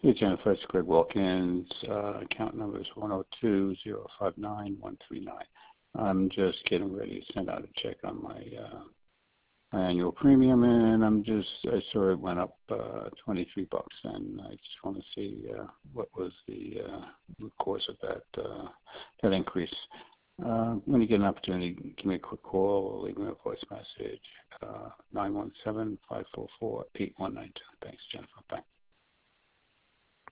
Hey, Jennifer, it's Greg Wilkins. Account number is 102-059-139. I'm just getting ready to send out a check on my annual premium, and I saw it went up $23, and I just want to see what was the root cause of that increase. When you get an opportunity, give me a quick call or leave me a voice message, 917-544-8192. Thanks, Jennifer. Bye.